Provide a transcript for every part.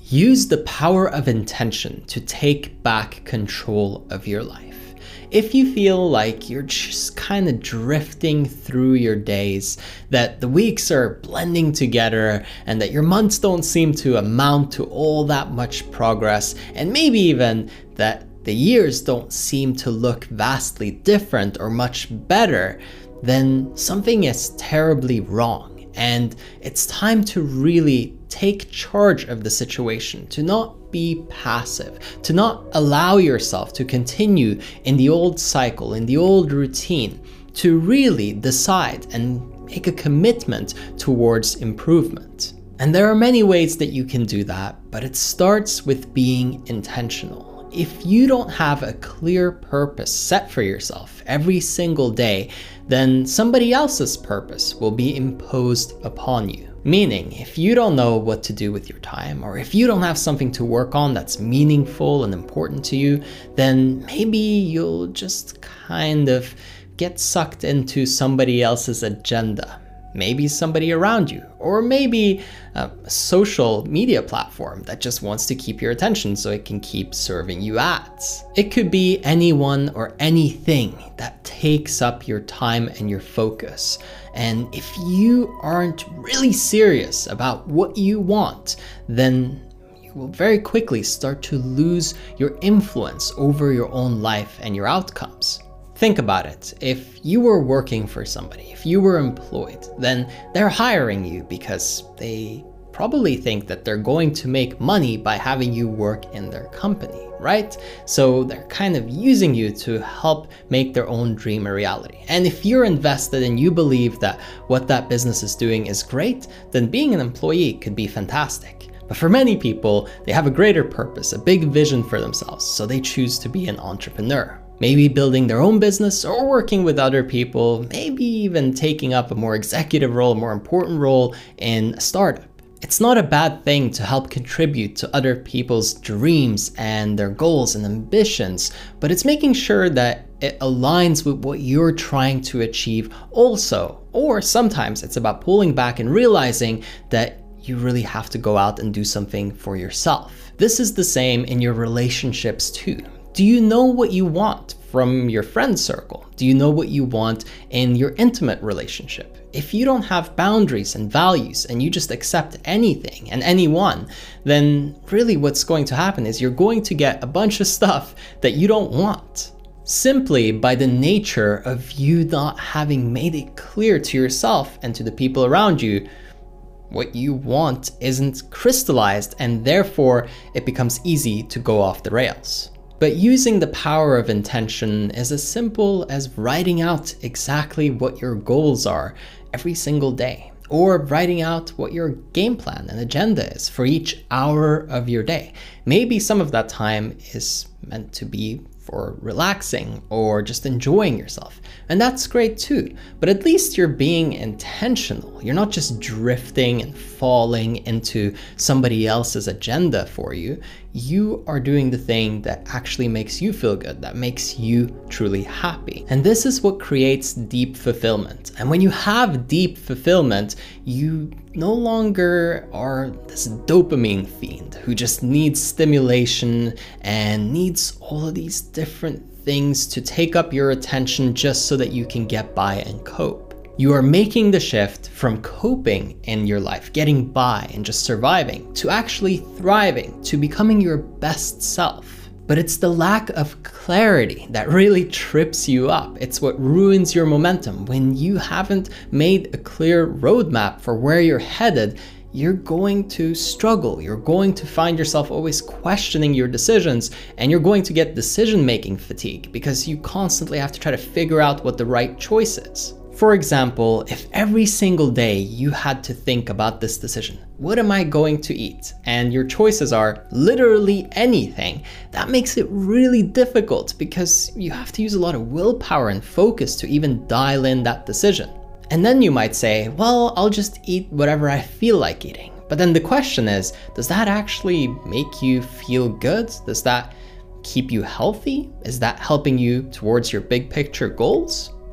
Use the power of intention to take back control of your life. If you feel like you're just kind of drifting through your days, that the weeks are blending together, and that your months don't seem to amount to all that much progress, and maybe even that the years don't seem to look vastly different or much better, then something is terribly wrong. And it's time to really take charge of the situation, to not be passive, to not allow yourself to continue in the old cycle, in the old routine, to really decide and make a commitment towards improvement. And there are many ways that you can do that, but it starts with being intentional. If you don't have a clear purpose set for yourself every single day, then somebody else's purpose will be imposed upon you. Meaning, if you don't know what to do with your time, or if you don't have something to work on that's meaningful and important to you, then maybe you'll just kind of get sucked into somebody else's agenda. Maybe somebody around you, or maybe a social media platform that just wants to keep your attention so it can keep serving you ads. It could be anyone or anything that takes up your time and your focus. And if you aren't really serious about what you want, then you will very quickly start to lose your influence over your own life and your outcomes. Think about it. If you were working for somebody, if you were employed, then they're hiring you because they probably think that they're going to make money by having you work in their company, right? So they're kind of using you to help make their own dream a reality. And if you're invested and you believe that what that business is doing is great, then being an employee could be fantastic. But for many people, they have a greater purpose, a big vision for themselves, so they choose to be an entrepreneur. Maybe building their own business or working with other people, maybe even taking up a more executive role, a more important role in a startup. It's not a bad thing to help contribute to other people's dreams and their goals and ambitions, but it's making sure that it aligns with what you're trying to achieve also. Or sometimes it's about pulling back and realizing that you really have to go out and do something for yourself. This is the same in your relationships too. Do you know what you want from your friend circle? Do you know what you want in your intimate relationship? If you don't have boundaries and values and you just accept anything and anyone, then really what's going to happen is you're going to get a bunch of stuff that you don't want. Simply by the nature of you not having made it clear to yourself and to the people around you what you want isn't crystallized, and therefore it becomes easy to go off the rails. But using the power of intention is as simple as writing out exactly what your goals are every single day, or writing out what your game plan and agenda is for each hour of your day. Maybe some of that time is meant to be for relaxing or just enjoying yourself. And that's great too, but at least you're being intentional. You're not just drifting and falling into somebody else's agenda for you. You are doing the thing that actually makes you feel good, that makes you truly happy. And this is what creates deep fulfillment. And when you have deep fulfillment, you no longer are this dopamine fiend who just needs stimulation and needs all of these different things to take up your attention just so that you can get by and cope. You are making the shift from coping in your life, getting by and just surviving, to actually thriving, to becoming your best self. But it's the lack of clarity that really trips you up. It's what ruins your momentum. When you haven't made a clear roadmap for where you're headed, you're going to struggle. You're going to find yourself always questioning your decisions, and you're going to get decision-making fatigue because you constantly have to try to figure out what the right choice is. For example, if every single day you had to think about this decision, what am I going to eat? And your choices are literally anything, that makes it really difficult because you have to use a lot of willpower and focus to even dial in that decision. And then you might say, well, I'll just eat whatever I feel like eating. But then the question is, does that actually make you feel good? Does that keep you healthy? Is that helping you towards your big picture goals?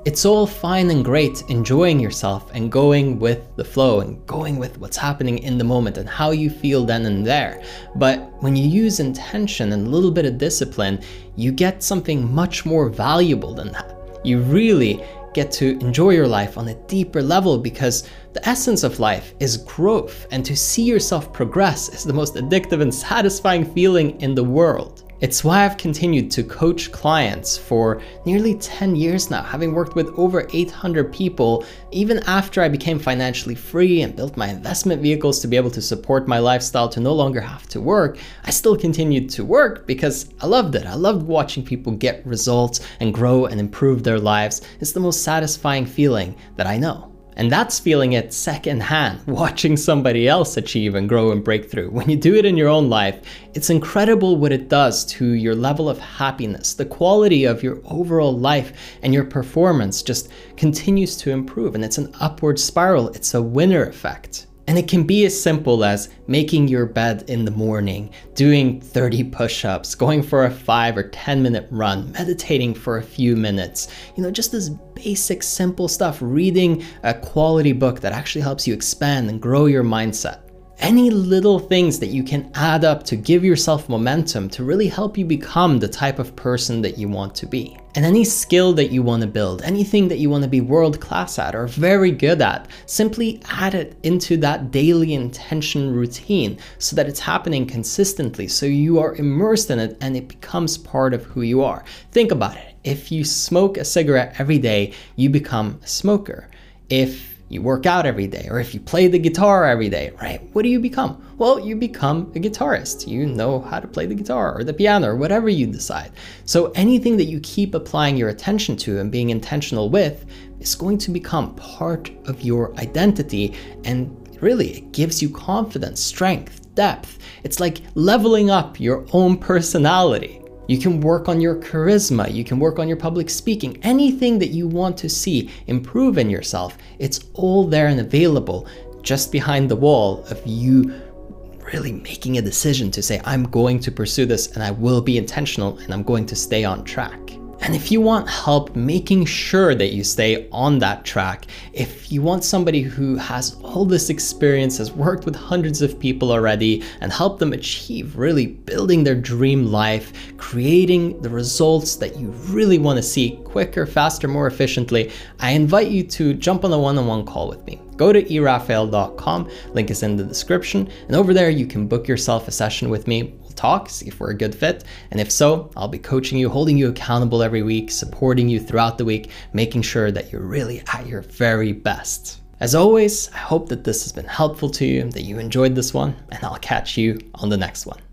It's all fine and great enjoying yourself and going with the flow and going with what's happening in the moment and how you feel then and there. But when you use intention and a little bit of discipline, you get something much more valuable than that. You really get to enjoy your life on a deeper level, because the essence of life is growth, and to see yourself progress is the most addictive and satisfying feeling in the world. It's why I've continued to coach clients for nearly 10 years now, having worked with over 800 people. Even after I became financially free and built my investment vehicles to be able to support my lifestyle to no longer have to work, I still continued to work because I loved it. I loved watching people get results and grow and improve their lives. It's the most satisfying feeling that I know. And that's feeling it secondhand, watching somebody else achieve and grow and break through. When you do it in your own life, it's incredible what it does to your level of happiness. The quality of your overall life and your performance just continues to improve, and it's an upward spiral. It's a winner effect. And it can be as simple as making your bed in the morning, doing 30 push-ups, going for a 5 or 10 minute run, meditating for a few minutes, just this basic, simple stuff, reading a quality book that actually helps you expand and grow your mindset. Any little things that you can add up to give yourself momentum to really help you become the type of person that you want to be. And any skill that you want to build, anything that you want to be world class at or very good at, simply add it into that daily intention routine so that it's happening consistently, so you are immersed in it and it becomes part of who you are. Think about it. If you smoke a cigarette every day, you become a smoker. If you work out every day, or if you play the guitar every day, right? What do you become? Well, you become a guitarist. You know how to play the guitar or the piano or whatever you decide. So anything that you keep applying your attention to and being intentional with is going to become part of your identity. And really, it gives you confidence, strength, depth. It's like leveling up your own personality. You can work on your charisma, you can work on your public speaking, anything that you want to see improve in yourself, it's all there and available just behind the wall of you really making a decision to say, I'm going to pursue this and I will be intentional and I'm going to stay on track. And if you want help making sure that you stay on that track, if you want somebody who has all this experience, has worked with hundreds of people already and helped them achieve really building their dream life, creating the results that you really want to see quicker, faster, more efficiently, I invite you to jump on a one-on-one call with me. Go to erafael.com, link is in the description, and over there you can book yourself a session with me. Talk, see if we're a good fit, and if so, I'll be coaching you, holding you accountable every week, supporting you throughout the week, making sure that you're really at your very best. As always, I hope that this has been helpful to you, that you enjoyed this one, and I'll catch you on the next one.